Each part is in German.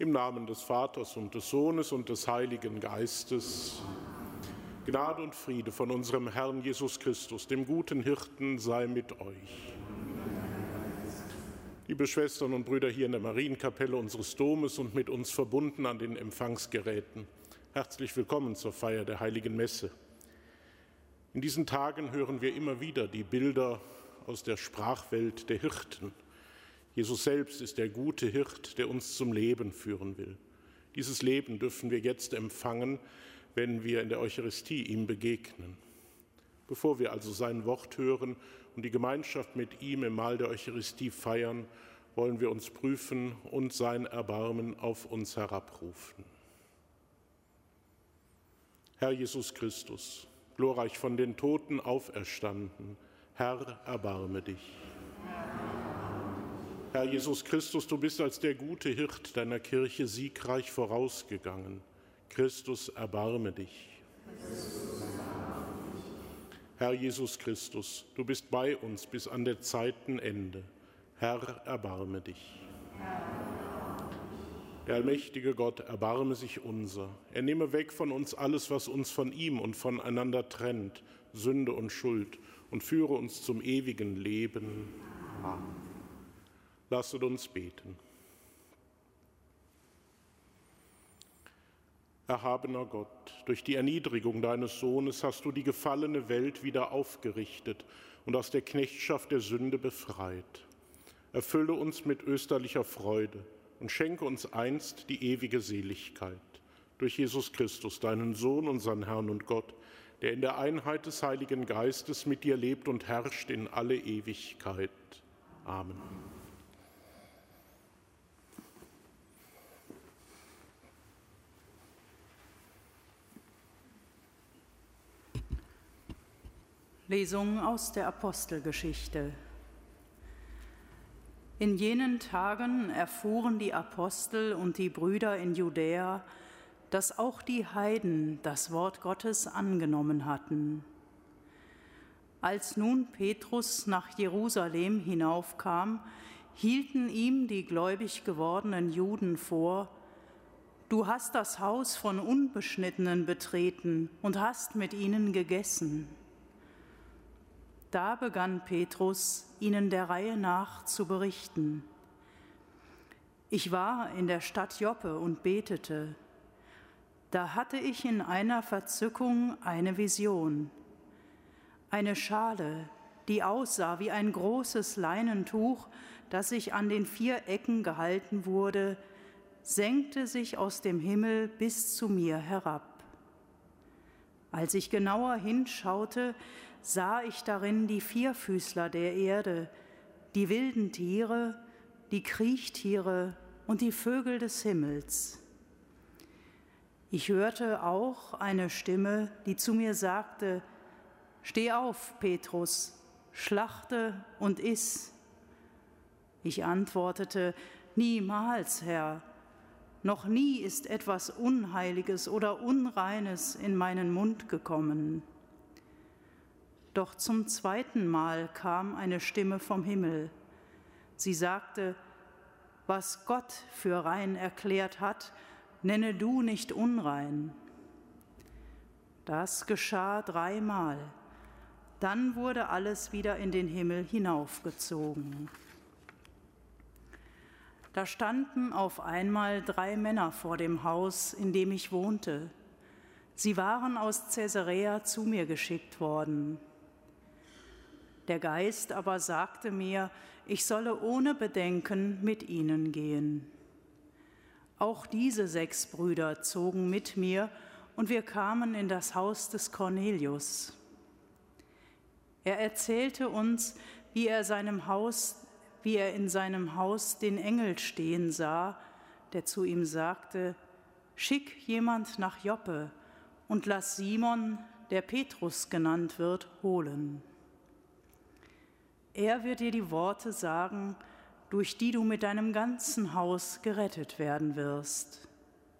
Im Namen des Vaters und des Sohnes und des Heiligen Geistes. Gnade und Friede von unserem Herrn Jesus Christus, dem guten Hirten, sei mit euch. Liebe Schwestern und Brüder hier in der Marienkapelle unseres Domes und mit uns verbunden an den Empfangsgeräten, herzlich willkommen zur Feier der Heiligen Messe. In diesen Tagen hören wir immer wieder die Bilder aus der Sprachwelt der Hirten. Jesus selbst ist der gute Hirt, der uns zum Leben führen will. Dieses Leben dürfen wir jetzt empfangen, wenn wir in der Eucharistie ihm begegnen. Bevor wir also sein Wort hören und die Gemeinschaft mit ihm im Mahl der Eucharistie feiern, wollen wir uns prüfen und sein Erbarmen auf uns herabrufen. Herr Jesus Christus, glorreich von den Toten auferstanden, Herr, erbarme dich. Herr Jesus Christus, du bist als der gute Hirt deiner Kirche siegreich vorausgegangen. Christus, erbarme dich. Herr Jesus Christus, du bist bei uns bis an der Zeiten Ende. Herr, erbarme dich. Der allmächtige Gott, erbarme sich unser. Er nehme weg von uns alles, was uns von ihm und voneinander trennt, Sünde und Schuld, und führe uns zum ewigen Leben. Amen. Lasset uns beten. Erhabener Gott, durch die Erniedrigung deines Sohnes hast du die gefallene Welt wieder aufgerichtet und aus der Knechtschaft der Sünde befreit. Erfülle uns mit österlicher Freude und schenke uns einst die ewige Seligkeit. Durch Jesus Christus, deinen Sohn, unseren Herrn und Gott, der in der Einheit des Heiligen Geistes mit dir lebt und herrscht in alle Ewigkeit. Amen. Lesung aus der Apostelgeschichte. In jenen Tagen erfuhren die Apostel und die Brüder in Judäa, dass auch die Heiden das Wort Gottes angenommen hatten. Als nun Petrus nach Jerusalem hinaufkam, hielten ihm die gläubig gewordenen Juden vor: Du hast das Haus von Unbeschnittenen betreten und hast mit ihnen gegessen. Da begann Petrus, ihnen der Reihe nach zu berichten. Ich war in der Stadt Joppe und betete. Da hatte ich in einer Verzückung eine Vision. Eine Schale, die aussah wie ein großes Leinentuch, das sich an den 4 Ecken gehalten wurde, senkte sich aus dem Himmel bis zu mir herab. Als ich genauer hinschaute, sah ich darin die Vierfüßler der Erde, die wilden Tiere, die Kriechtiere und die Vögel des Himmels. Ich hörte auch eine Stimme, die zu mir sagte: Steh auf, Petrus, schlachte und iss. Ich antwortete: Niemals, Herr. Noch nie ist etwas Unheiliges oder Unreines in meinen Mund gekommen. Doch zum 2. Mal kam eine Stimme vom Himmel. Sie sagte: Was Gott für rein erklärt hat, nenne du nicht unrein. Das geschah 3 Mal. Dann wurde alles wieder in den Himmel hinaufgezogen. Da standen auf einmal 3 Männer vor dem Haus, in dem ich wohnte. Sie waren aus Caesarea zu mir geschickt worden. Der Geist aber sagte mir, ich solle ohne Bedenken mit ihnen gehen. Auch diese 6 Brüder zogen mit mir, und wir kamen in das Haus des Cornelius. Er erzählte uns, wie er in seinem Haus den Engel stehen sah, der zu ihm sagte: Schick jemand nach Joppe und lass Simon, der Petrus genannt wird, holen. Er wird dir die Worte sagen, durch die du mit deinem ganzen Haus gerettet werden wirst.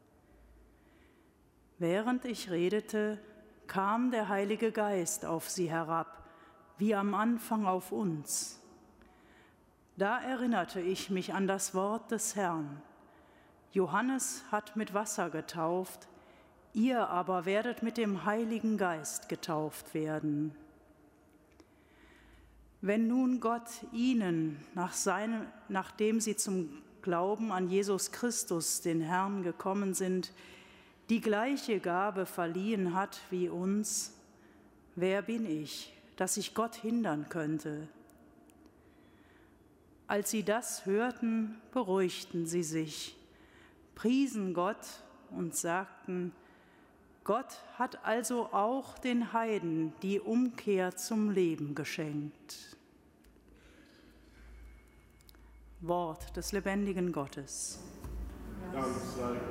Während ich redete, kam der Heilige Geist auf sie herab, wie am Anfang auf uns. Da erinnerte ich mich an das Wort des Herrn: Johannes hat mit Wasser getauft, ihr aber werdet mit dem Heiligen Geist getauft werden. Wenn nun Gott ihnen, nachdem sie zum Glauben an Jesus Christus, den Herrn, gekommen sind, die gleiche Gabe verliehen hat wie uns, wer bin ich, dass ich Gott hindern könnte? Als sie das hörten, beruhigten sie sich, priesen Gott und sagten, Gott hat also auch den Heiden die Umkehr zum Leben geschenkt. Wort des lebendigen Gottes. Dank sei Gott.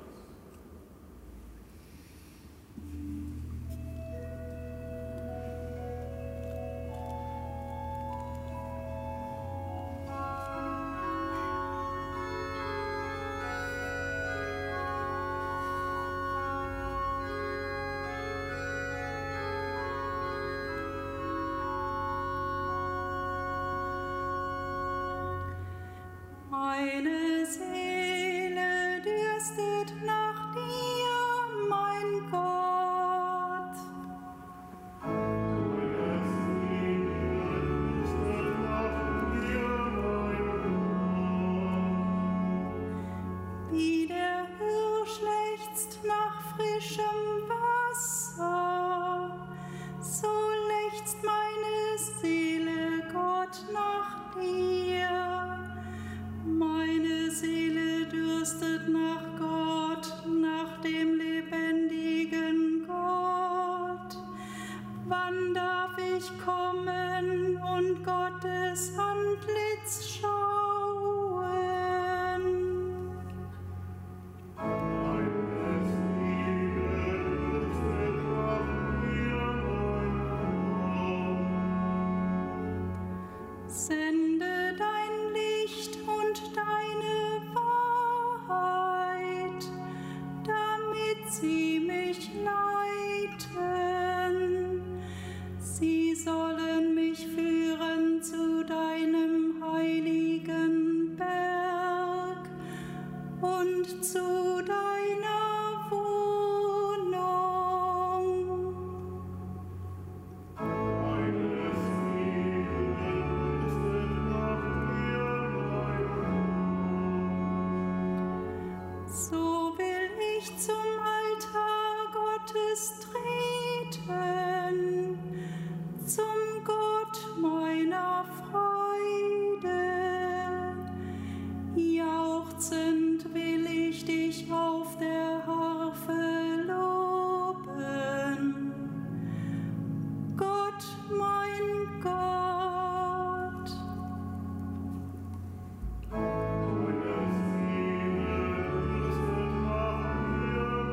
Meine Seele dürstet nach dir, mein Gott. Meine Seele dürstet nach dir, mein Gott. Wie der Hirsch lechzt nach frischem Wasser, so lechzt meine Seele Gott nach dir. Meine Seele dürstet nach Gott, nach dem lebendigen Gott. Wann darf ich kommen und Gottes Antlitz schauen? Meine Seele dürstet nach dir, mein Gott. Sende dein Licht und deine Wahrheit, damit sie mich leiten. Sie sollen mich führen zu deinem heiligen Berg und zu deiner Wohnung. Meine Seele dürstet nach dir, mein Gott. So will ich zum Altar Gottes treten, zum Gott meiner Freude. Jauchzend will ich dich auf der Harfe loben. Gott, mein Gott. Meine Seele dürstet nach dir,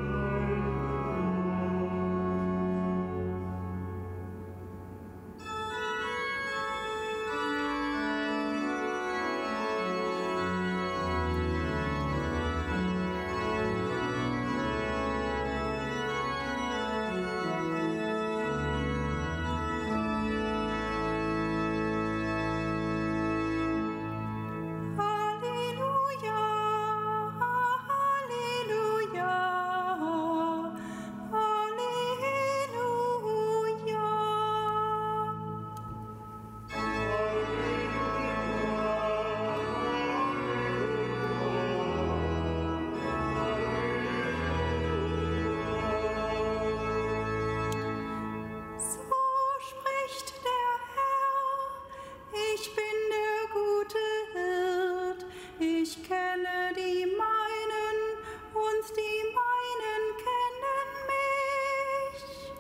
Halleluja, Halleluja, So spricht der Herr, ich bin der gute Hirt, ich kenne die meinen und die meinen kennen mich.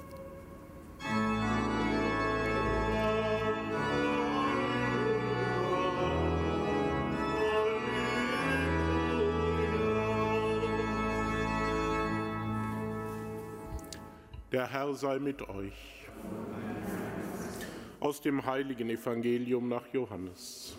Der Herr sei mit euch. Aus dem heiligen Evangelium nach Johannes.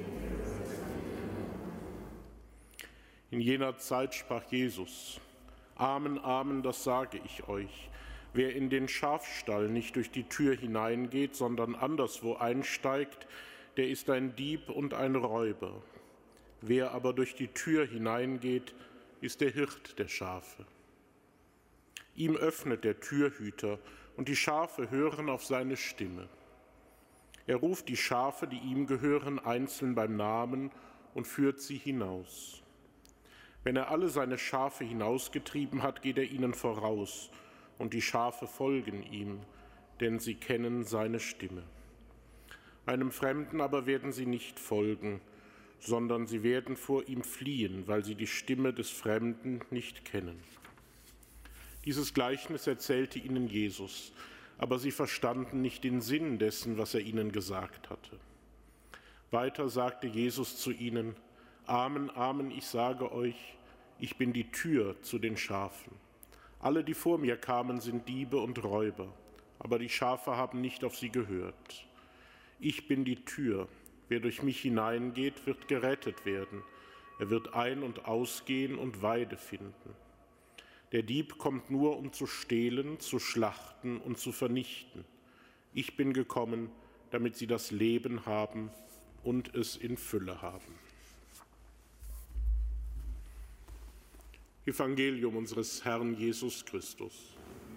In jener Zeit sprach Jesus: Amen, Amen, das sage ich euch. Wer in den Schafstall nicht durch die Tür hineingeht, sondern anderswo einsteigt, der ist ein Dieb und ein Räuber. Wer aber durch die Tür hineingeht, ist der Hirt der Schafe. Ihm öffnet der Türhüter, und die Schafe hören auf seine Stimme. Er ruft die Schafe, die ihm gehören, einzeln beim Namen und führt sie hinaus. Wenn er alle seine Schafe hinausgetrieben hat, geht er ihnen voraus, und die Schafe folgen ihm, denn sie kennen seine Stimme. Einem Fremden aber werden sie nicht folgen, sondern sie werden vor ihm fliehen, weil sie die Stimme des Fremden nicht kennen. Dieses Gleichnis erzählte ihnen Jesus, aber sie verstanden nicht den Sinn dessen, was er ihnen gesagt hatte. Weiter sagte Jesus zu ihnen: Amen, Amen, ich sage euch, ich bin die Tür zu den Schafen. Alle, die vor mir kamen, sind Diebe und Räuber, aber die Schafe haben nicht auf sie gehört. Ich bin die Tür. Wer durch mich hineingeht, wird gerettet werden. Er wird ein- und ausgehen und Weide finden. Der Dieb kommt nur, um zu stehlen, zu schlachten und zu vernichten. Ich bin gekommen, damit sie das Leben haben und es in Fülle haben. Evangelium unseres Herrn Jesus Christus.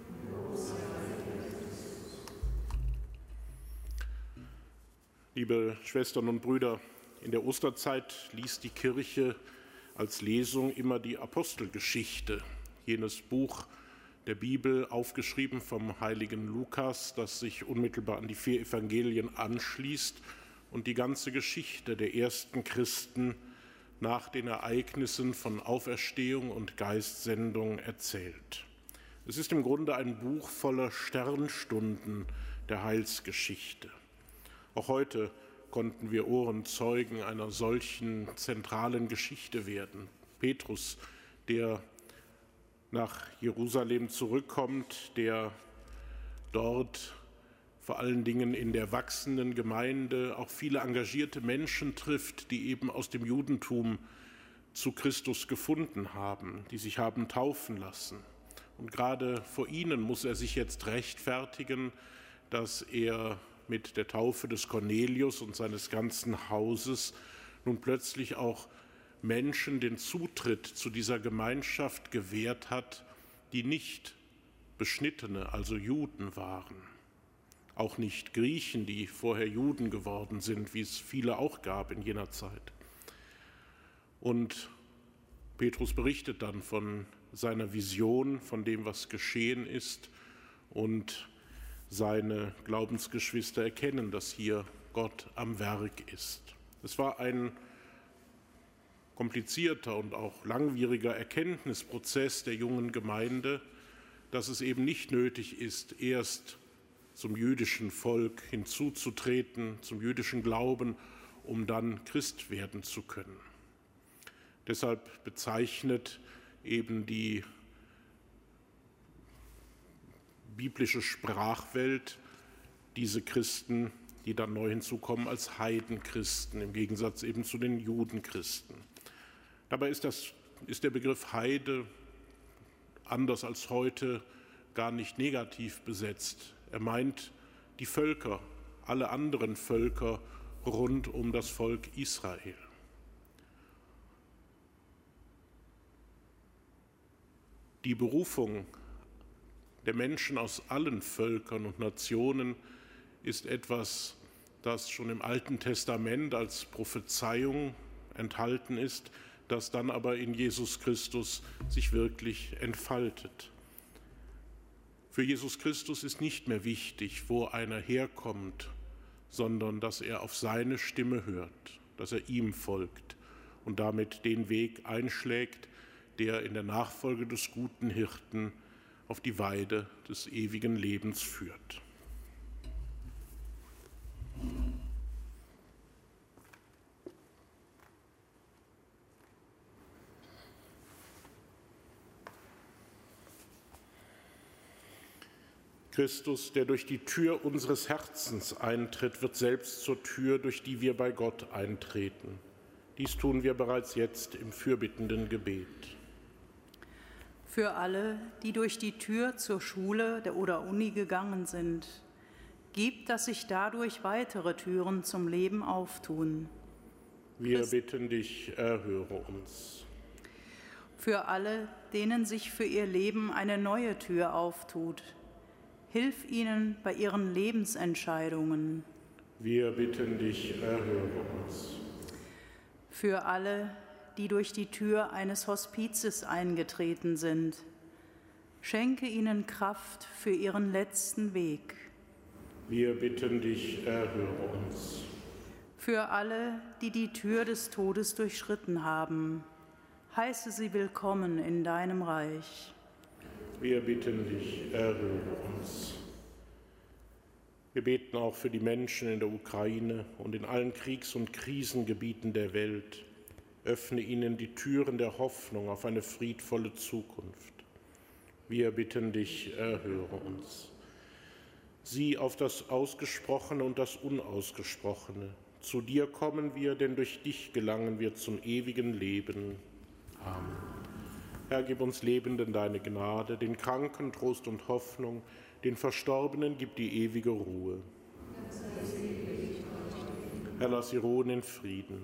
Liebe Schwestern und Brüder, in der Osterzeit liest die Kirche als Lesung immer die Apostelgeschichte, jenes Buch der Bibel, aufgeschrieben vom heiligen Lukas, das sich unmittelbar an die 4 Evangelien anschließt und die ganze Geschichte der ersten Christen nach den Ereignissen von Auferstehung und Geistsendung erzählt. Es ist im Grunde ein Buch voller Sternstunden der Heilsgeschichte. Auch heute konnten wir Ohrenzeugen einer solchen zentralen Geschichte werden. Petrus, der nach Jerusalem zurückkommt, der dort vor allen Dingen in der wachsenden Gemeinde auch viele engagierte Menschen trifft, die eben aus dem Judentum zu Christus gefunden haben, die sich haben taufen lassen. Und gerade vor ihnen muss er sich jetzt rechtfertigen, dass er mit der Taufe des Cornelius und seines ganzen Hauses nun plötzlich auch Menschen den Zutritt zu dieser Gemeinschaft gewährt hat, die nicht Beschnittene, also Juden waren. Auch nicht Griechen, die vorher Juden geworden sind, wie es viele auch gab in jener Zeit. Und Petrus berichtet dann von seiner Vision, von dem, was geschehen ist, und seine Glaubensgeschwister erkennen, dass hier Gott am Werk ist. Es war ein komplizierter und auch langwieriger Erkenntnisprozess der jungen Gemeinde, dass es eben nicht nötig ist, erst zum jüdischen Volk hinzuzutreten, zum jüdischen Glauben, um dann Christ werden zu können. Deshalb bezeichnet eben die biblische Sprachwelt diese Christen, die dann neu hinzukommen, als Heidenchristen, im Gegensatz eben zu den Judenchristen. Dabei ist der Begriff Heide anders als heute gar nicht negativ besetzt. Er meint die Völker, alle anderen Völker rund um das Volk Israel. Die Berufung der Menschen aus allen Völkern und Nationen ist etwas, das schon im Alten Testament als Prophezeiung enthalten ist, das dann aber in Jesus Christus sich wirklich entfaltet. Für Jesus Christus ist nicht mehr wichtig, wo einer herkommt, sondern dass er auf seine Stimme hört, dass er ihm folgt und damit den Weg einschlägt, der in der Nachfolge des guten Hirten auf die Weide des ewigen Lebens führt. Christus, der durch die Tür unseres Herzens eintritt, wird selbst zur Tür, durch die wir bei Gott eintreten. Dies tun wir bereits jetzt im fürbittenden Gebet. Für alle, die durch die Tür zur Schule oder Uni gegangen sind, gib, dass sich dadurch weitere Türen zum Leben auftun. Wir bitten dich, erhöre uns. Für alle, denen sich für ihr Leben eine neue Tür auftut, hilf ihnen bei ihren Lebensentscheidungen. Wir bitten dich, erhöre uns. Für alle, die durch die Tür eines Hospizes eingetreten sind, schenke ihnen Kraft für ihren letzten Weg. Wir bitten dich, erhöre uns. Für alle, die die Tür des Todes durchschritten haben, heiße sie willkommen in deinem Reich. Wir bitten dich, erhöre uns. Wir beten auch für die Menschen in der Ukraine und in allen Kriegs- und Krisengebieten der Welt. Öffne ihnen die Türen der Hoffnung auf eine friedvolle Zukunft. Wir bitten dich, erhöre uns. Sieh auf das Ausgesprochene und das Unausgesprochene. Zu dir kommen wir, denn durch dich gelangen wir zum ewigen Leben. Amen. Herr, gib uns Lebenden deine Gnade, den Kranken Trost und Hoffnung, den Verstorbenen gib die ewige Ruhe. Herr, lass sie ruhen in Frieden.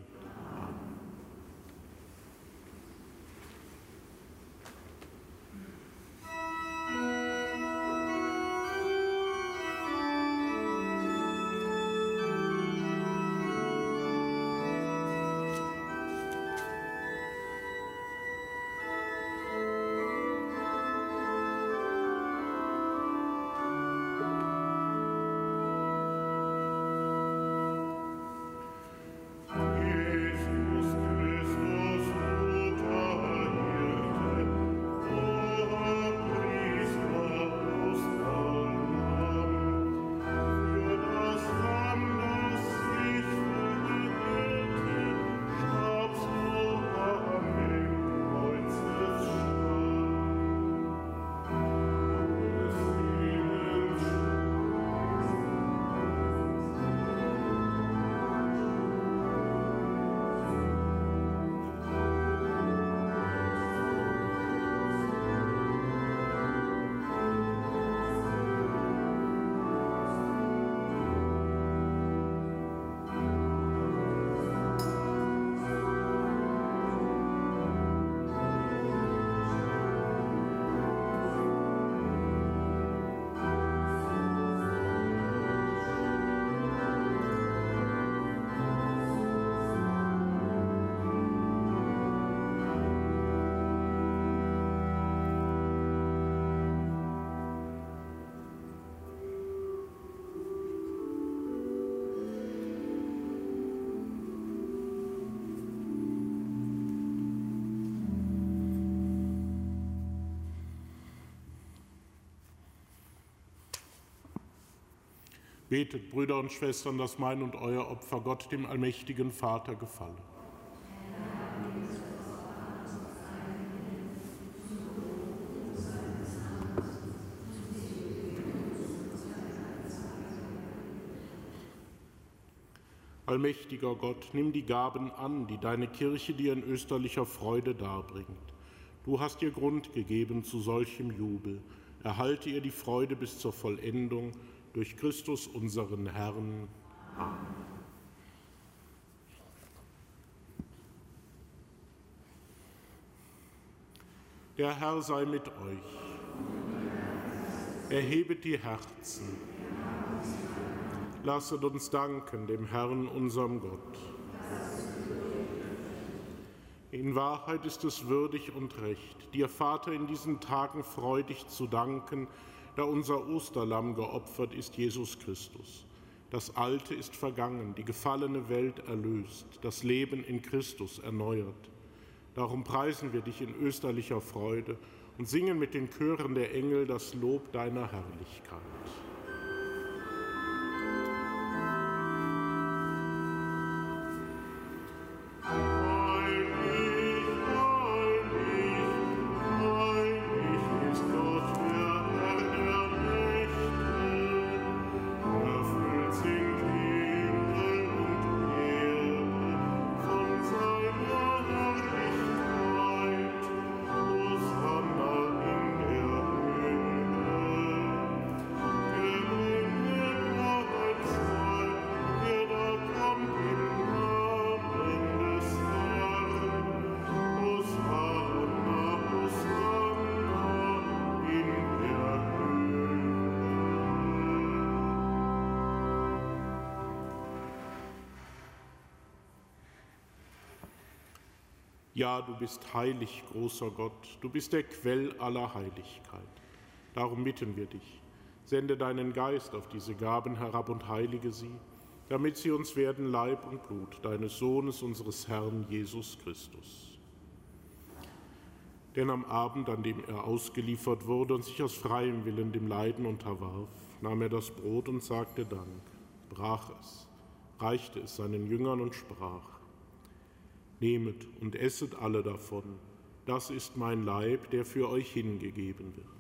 Betet, Brüder und Schwestern, dass mein und euer Opfer Gott, dem allmächtigen Vater, gefalle. Allmächtiger Gott, nimm die Gaben an, die deine Kirche dir in österlicher Freude darbringt. Du hast ihr Grund gegeben zu solchem Jubel. Erhalte ihr die Freude bis zur Vollendung durch Christus unseren Herrn. Amen. Der Herr sei mit euch. Erhebet die Herzen. Lasset uns danken dem Herrn, unserem Gott. In Wahrheit ist es würdig und recht, dir, Vater, in diesen Tagen freudig zu danken, da unser Osterlamm geopfert ist, Jesus Christus. Das Alte ist vergangen, die gefallene Welt erlöst, das Leben in Christus erneuert. Darum preisen wir dich in österlicher Freude und singen mit den Chören der Engel das Lob deiner Herrlichkeit. Hosanna in der Höhe. Ja, du bist heilig, großer Gott, du bist der Quell aller Heiligkeit. Darum bitten wir dich, sende deinen Geist auf diese Gaben herab und heilige sie, damit sie uns werden Leib und Blut deines Sohnes, unseres Herrn Jesus Christus. Denn am Abend, an dem er ausgeliefert wurde und sich aus freiem Willen dem Leiden unterwarf, nahm er das Brot und sagte Dank, brach es, reichte es seinen Jüngern und sprach: Nehmet und esset alle davon, das ist mein Leib, der für euch hingegeben wird.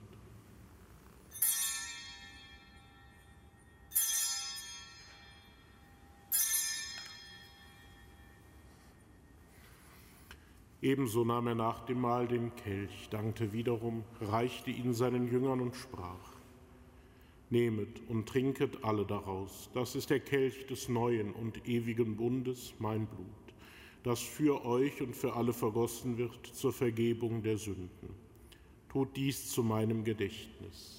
Ebenso nahm er nach dem Mahl den Kelch, dankte wiederum, reichte ihn seinen Jüngern und sprach: Nehmet und trinket alle daraus, das ist der Kelch des neuen und ewigen Bundes, mein Blut, das für euch und für alle vergossen wird zur Vergebung der Sünden. Tut dies zu meinem Gedächtnis.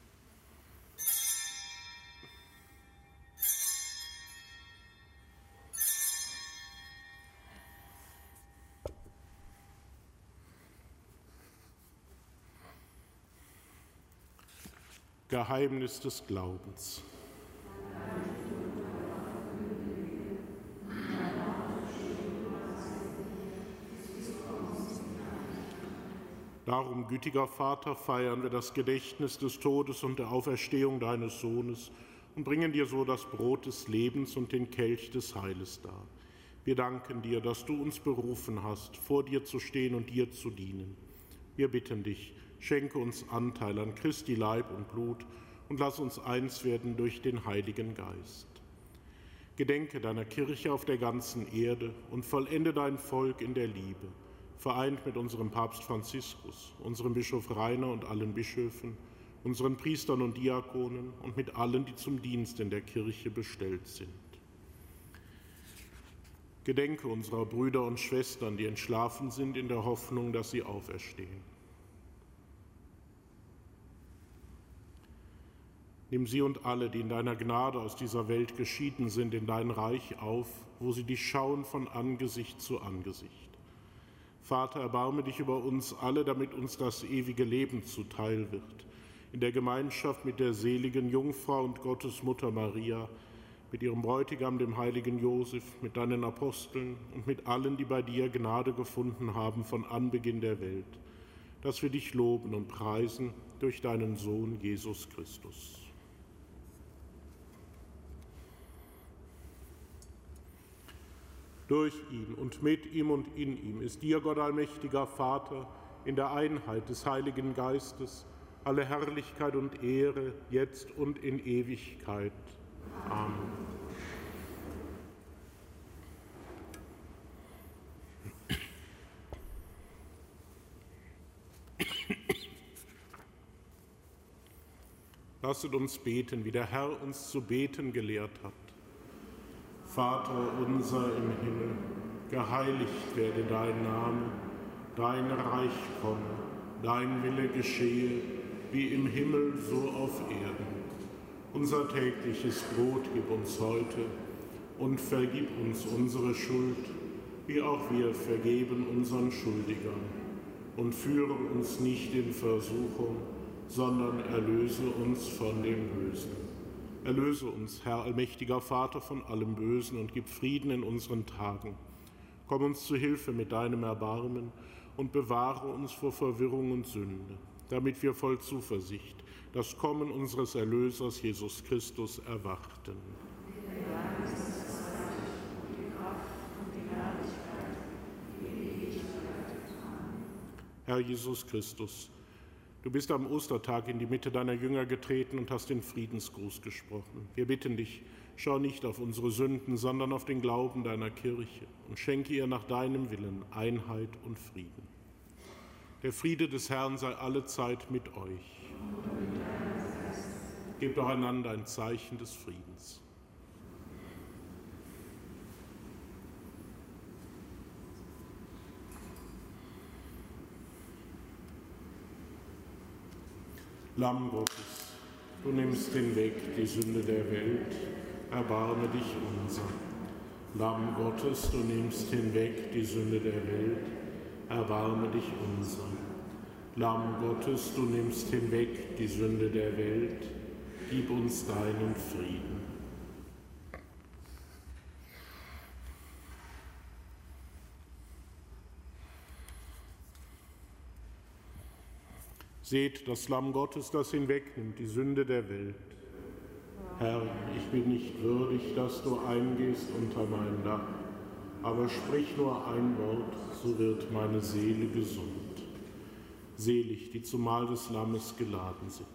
Geheimnis des Glaubens. Darum, gütiger Vater, feiern wir das Gedächtnis des Todes und der Auferstehung deines Sohnes und bringen dir so das Brot des Lebens und den Kelch des Heiles dar. Wir danken dir, dass du uns berufen hast, vor dir zu stehen und dir zu dienen. Wir bitten dich, schenke uns Anteil an Christi Leib und Blut und lass uns eins werden durch den Heiligen Geist. Gedenke deiner Kirche auf der ganzen Erde und vollende dein Volk in der Liebe, vereint mit unserem Papst Franziskus, unserem Bischof Rainer und allen Bischöfen, unseren Priestern und Diakonen und mit allen, die zum Dienst in der Kirche bestellt sind. Gedenke unserer Brüder und Schwestern, die entschlafen sind, in der Hoffnung, dass sie auferstehen. Nimm sie und alle, die in deiner Gnade aus dieser Welt geschieden sind, in dein Reich auf, wo sie dich schauen von Angesicht zu Angesicht. Vater, erbarme dich über uns alle, damit uns das ewige Leben zuteil wird. In der Gemeinschaft mit der seligen Jungfrau und Gottesmutter Maria, mit ihrem Bräutigam, dem heiligen Josef, mit deinen Aposteln und mit allen, die bei dir Gnade gefunden haben von Anbeginn der Welt, dass wir dich loben und preisen durch deinen Sohn Jesus Christus. Durch ihn und mit ihm und in ihm ist dir, Gott allmächtiger Vater, in der Einheit des Heiligen Geistes, alle Herrlichkeit und Ehre, jetzt und in Ewigkeit. Amen. Lasset uns beten, wie der Herr uns zu beten gelehrt hat. Vater unser im Himmel, geheiligt werde dein Name, dein Reich komme, dein Wille geschehe, wie im Himmel so auf Erden. Unser tägliches Brot gib uns heute und vergib uns unsere Schuld, wie auch wir vergeben unseren Schuldigern. Und führe uns nicht in Versuchung, sondern erlöse uns von dem Bösen. Erlöse uns, Herr allmächtiger Vater, von allem Bösen und gib Frieden in unseren Tagen. Komm uns zu Hilfe mit deinem Erbarmen und bewahre uns vor Verwirrung und Sünde, damit wir voll Zuversicht das Kommen unseres Erlösers Jesus Christus erwarten. Herr Jesus Christus, du bist am Ostertag in die Mitte deiner Jünger getreten und hast den Friedensgruß gesprochen. Wir bitten dich, schau nicht auf unsere Sünden, sondern auf den Glauben deiner Kirche und schenke ihr nach deinem Willen Einheit und Frieden. Der Friede des Herrn sei allezeit mit euch. Gebt doch einander ein Zeichen des Friedens. Lamm Gottes, du nimmst hinweg die Sünde der Welt, erbarme dich unser. Lamm Gottes, du nimmst hinweg die Sünde der Welt, erbarme dich unser. Lamm Gottes, du nimmst hinweg die Sünde der Welt, gib uns deinen Frieden. Seht das Lamm Gottes, das hinwegnimmt die Sünde der Welt. Herr, ich bin nicht würdig, dass du eingehst unter mein Dach, aber sprich nur ein Wort, so wird meine Seele gesund. Selig, die zum Mahl des Lammes geladen sind.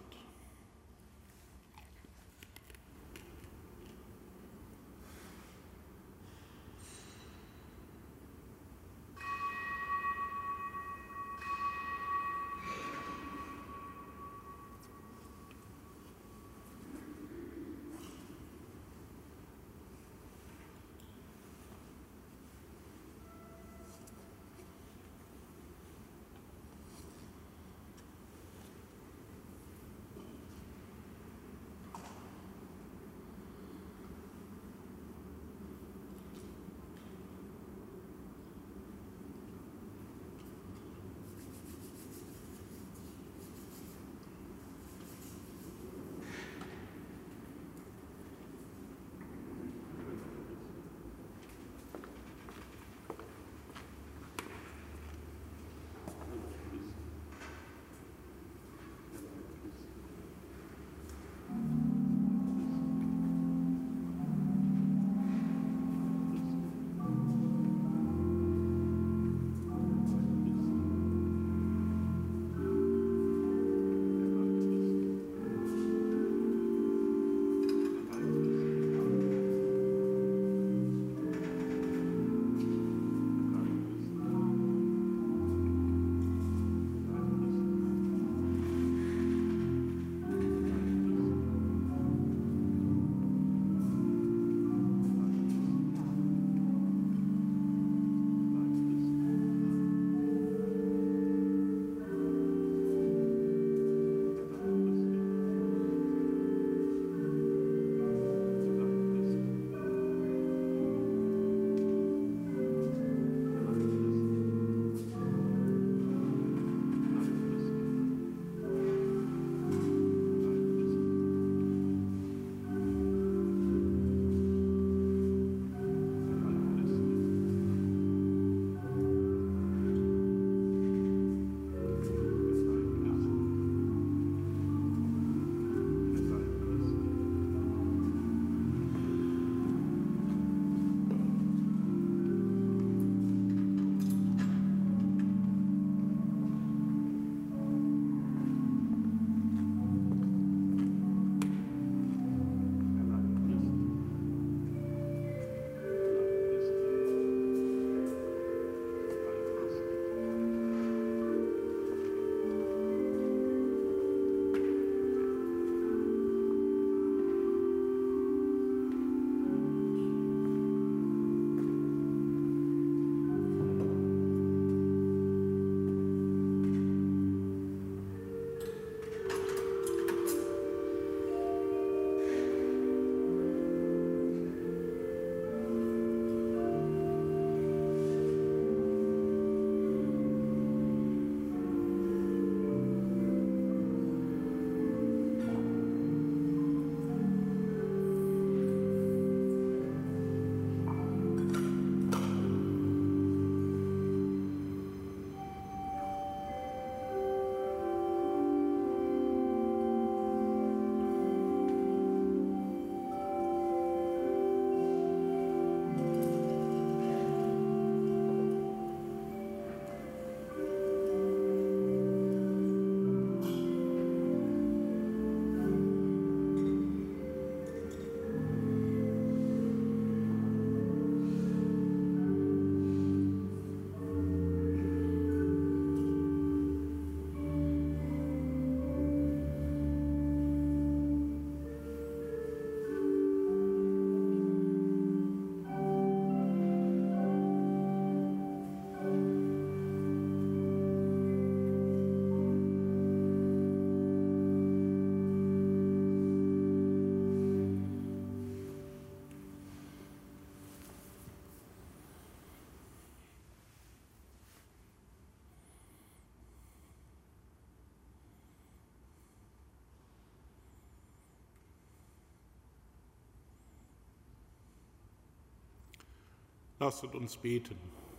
Lasset uns beten.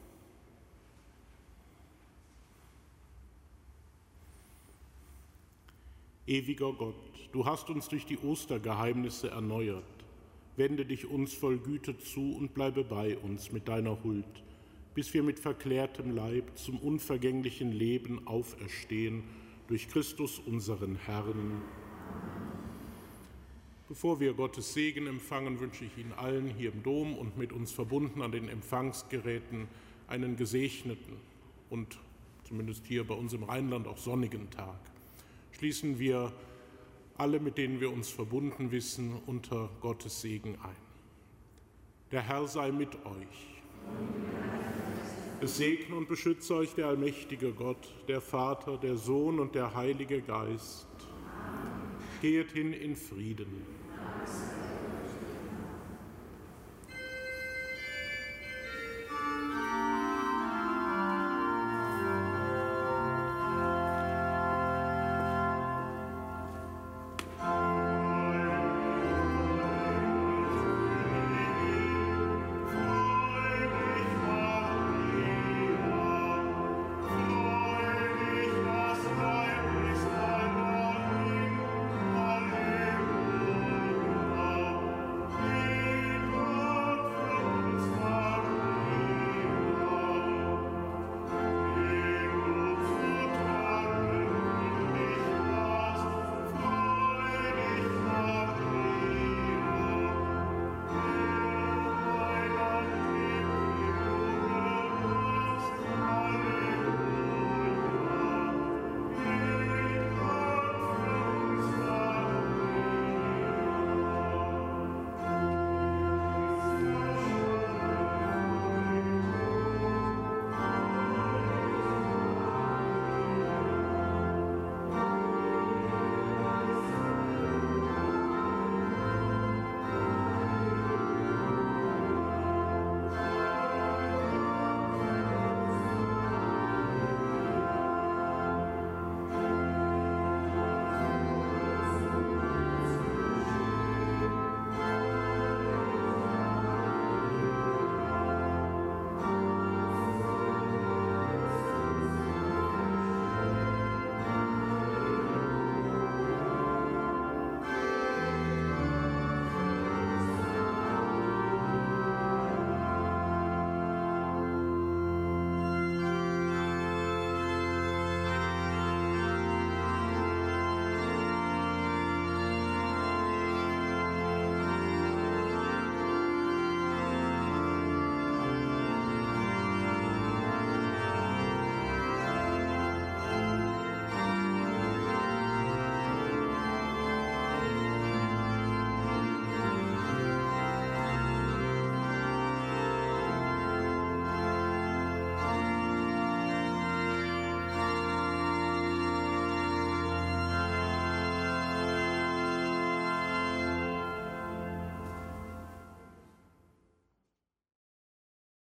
Ewiger Gott, du hast uns durch die Ostergeheimnisse erneuert. Wende dich uns voll Güte zu und bleibe bei uns mit deiner Huld, bis wir mit verklärtem Leib zum unvergänglichen Leben auferstehen, durch Christus unseren Herrn. Bevor wir Gottes Segen empfangen, wünsche ich Ihnen allen hier im Dom und mit uns verbunden an den Empfangsgeräten einen gesegneten und zumindest hier bei uns im Rheinland auch sonnigen Tag. Schließen wir alle, mit denen wir uns verbunden wissen, unter Gottes Segen ein. Der Herr sei mit euch. Es segne und beschütze euch der allmächtige Gott, der Vater, der Sohn und der Heilige Geist. Geht hin in Frieden.